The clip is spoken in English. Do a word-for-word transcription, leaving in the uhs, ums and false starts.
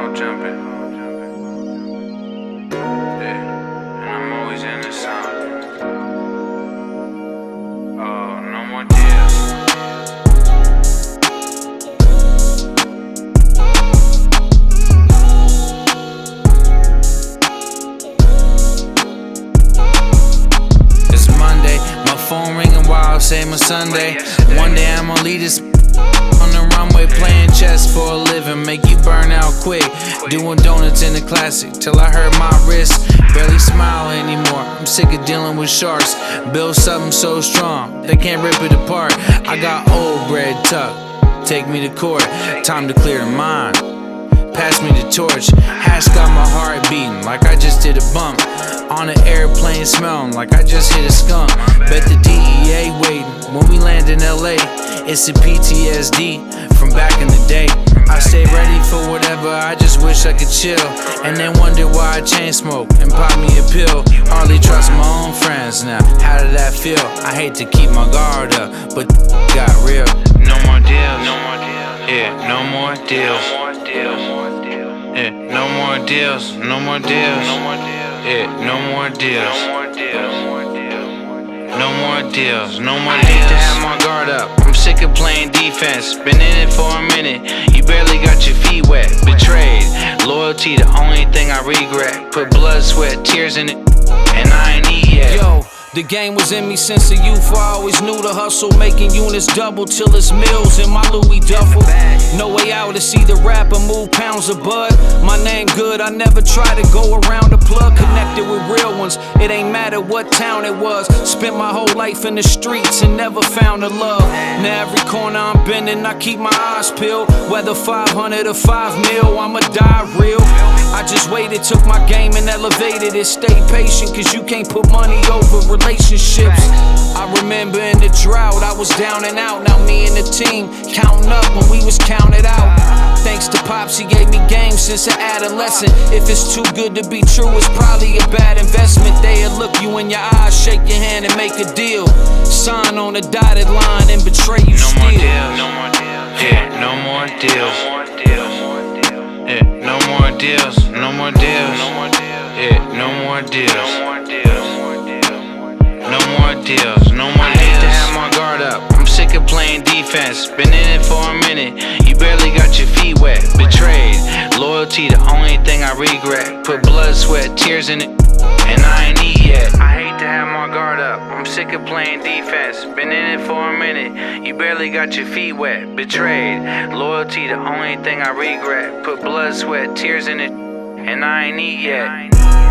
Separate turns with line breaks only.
ball jumping. Yeah, and I'm always in the zone. Oh, no more deals. It's Monday, my phone ringing while say my Sunday. One day I'ma lead this on the runway, playing chess for a living, make you burn out quick. Doing donuts in the classic till I hurt my wrist. Barely smile anymore, I'm sick of dealing with sharks. Build something so strong, they can't rip it apart. I got old bread tucked, take me to court. Time to clear the mind, pass me the torch. Hash got my heart beating like I just did a bump. On an airplane smelling like I just hit a skunk. Bet the D E A waiting when we land in L A. It's a P T S D from back in the day. I stay ready for whatever, I just wish I could chill. And then wonder why I chain smoke and pop me a pill. Hardly trust my own friends now, how did that feel? I hate to keep my guard up, but got real. No more deals, no more deals. Yeah, no more deals. Yeah, no more deals, no more deals. Yeah, no more deals. No more deals, no more deals. I hate to have my guard up, I'm sick of playing defense. Been in it for a minute, you barely got your feet wet. Betrayed, loyalty the only thing I regret. Put blood, sweat, tears in it, and I ain't eat yet.
Yo, the game was in me since the youth. I always knew the hustle, making units double till it's mills in my Louis duffel. No way out to see the rapper move pounds of bud. My name good, I never try to go around the plug. Connected with real ones, it ain't matter what town it was. Spent my whole life in the streets and never found the love. Now every corner I'm bending, I keep my eyes peeled. Whether five hundred or five mil, I'ma die real. I just waited, took my game and elevated it. Stay patient, cause you can't put money over relationships. I remember in the drought, I was down and out. Now me and the team counting up when we was counted out. Thanks to Pops, he gave me game since an adolescent. If it's too good to be true, it's probably a bad investment. They'll look you in your eyes, shake your hand and make a deal. Sign on the dotted line and betray you
still. No more deals,
no
more deals. Yeah, no more deals. Yeah, no more deals, no more deals. Yeah, no more deals. No more deals, no more deals. I hate to have my guard up, I'm sick of playing defense. Been in it for a minute, you barely got your feet wet. Betrayed, loyalty the only thing I regret. Put blood, sweat, tears in it, and I ain't eat yet. I hate to have my guard up, I'm sick of playing defense. Been in it for a minute, you barely got your feet wet. Betrayed, loyalty the only thing I regret. Put blood, sweat, tears in it, and I ain't eat yet.